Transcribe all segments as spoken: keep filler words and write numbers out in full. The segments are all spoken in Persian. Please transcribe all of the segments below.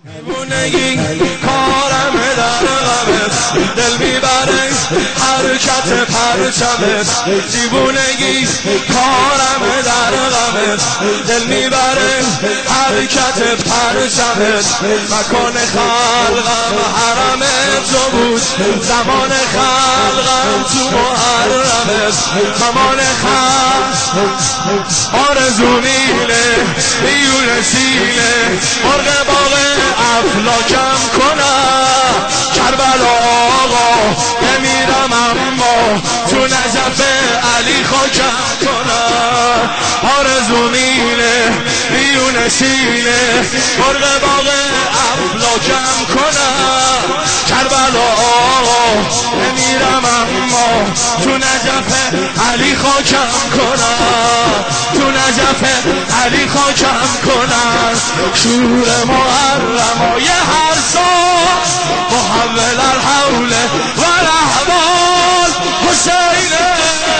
دیوونگی کارم در غمت، دل میبره حرکت پرچمت. دیوونگی کارم در غمت، دل میبره حرکت پرچمت. مکان خلقم حرم تو بود، زمان خلقم تو محرمت. زمان خلق آرزو میله بیون سینه، مرغ باغ افلاکم کنم. کربلا آقا نمیرم اما تو نجف علی خاکم کنم. آرزو میله بیون سینه، مرغ باغ افلاکم کنم. کربلا آقا نمیرم اما تو نجف علی خاکم کنم. تو نجف علی خاکم کنم. شور محرمای هر سال محول الحول و الاحوال حسینه.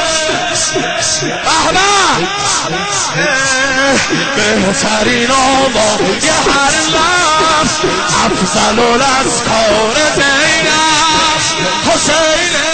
احمد بهترین آوای هر لحظ، افضل الاسکار زینب حسینه.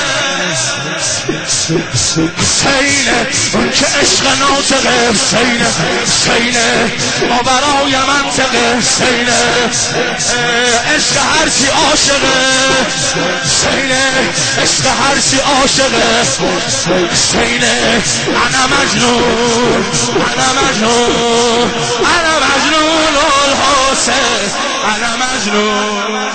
حسینه اون که عشق ناطق حسینه. حسینه ما برای منطق حسینه. عشق هرچی عاشقه حسینه، عشق هرچی عاشقه حسینه. انا مجنون انا مجنون انا مجنون الحسین انا مجنون.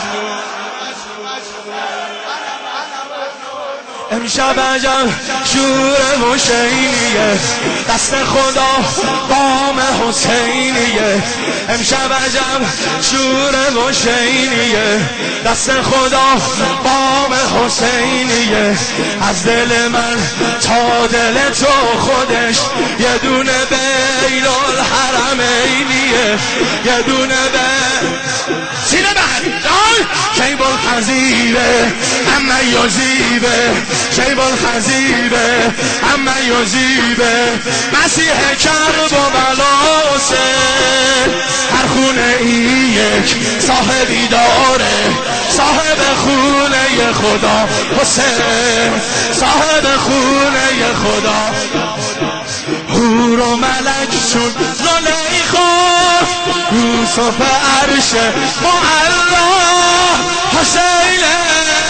امشب عجب شور حسینیه، دست خدا بام حسینیه. امشب عجب شور حسینیه، دست خدا بام حسینیه. از دل من تا دل تو خودش یه دونه بیل الحرمینیه. یه دونه بیل سینه من شیب الخزیبه اما یزیبه، شیب الخزیبه اما یزیبه. مسیح کرب و بلاسه، هر خونه ای یک صاحبی داره. صاحب خونه خدا حسین، صاحب خونه خدا. حور و ملک چون زلیخا، یوسف عرش معلا حسینه.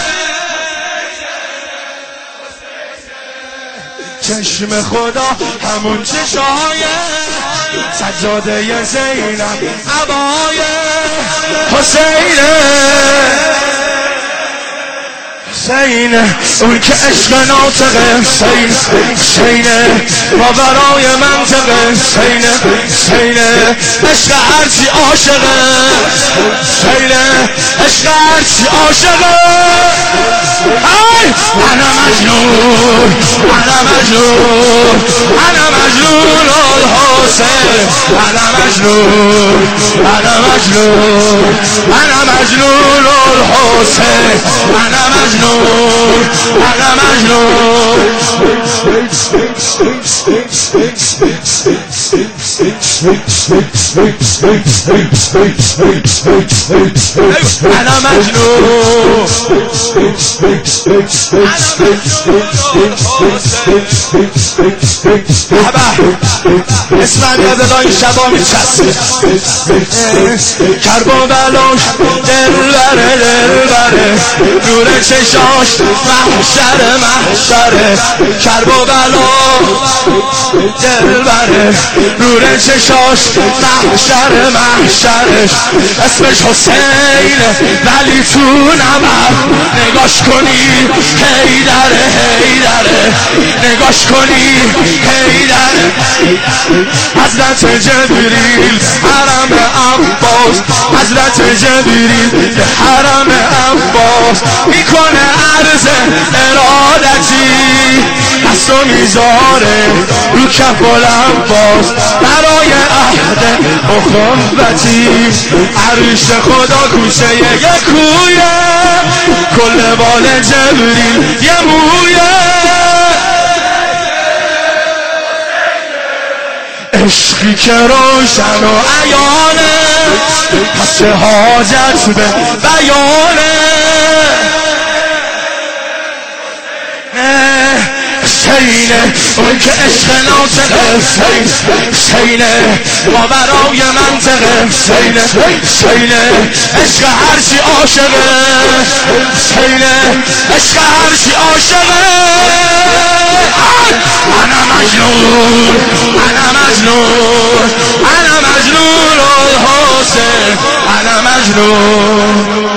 چشم خدا همون چشایه، سجاده زینب عبایه حسینه. حسینه اون که عشق ناطق حسین. حسینه ما برای منطق حسینه. حسینه عشق هرچی عاشقه حسینه، عشق هرچی عاشقه. انا مجنون انا مجنون انا مجنون الحسین انا مجنون انا مجنون انا مجنون الحسین انا مجنون انا مجنون انا مجنون. اسم یاد این شبا میچسبه. کرب و بلاش دل بره دل بره، نور چشاش محشر محشره. کرب و بلا دل بره، نور چشاش محشر محشرش. اسمش حسینه ولی تو نمر نگاش کنی حیدره حیدره. نگاش کنی حیدره. حضرت جبریل حرم عباس، حضرت جبریل حرم عباس. میکنه عرض ارادتی، دستو میذاره رو کف العباس. برای عهد اخوتی عرش خدا کوچه یک کویه، کل بال جبریل یه مویه. عشقی که روشن و عیانه، پس چه حاجت به بیانه حسینه اون که عشق ناطقه حسینه ما برای منطقه حسینه حسینه عشق هرچی عاشقه حسینه عشق هرچی عاشقه انا مجنون انا مجنون انا مجنون الحسین انا مجنون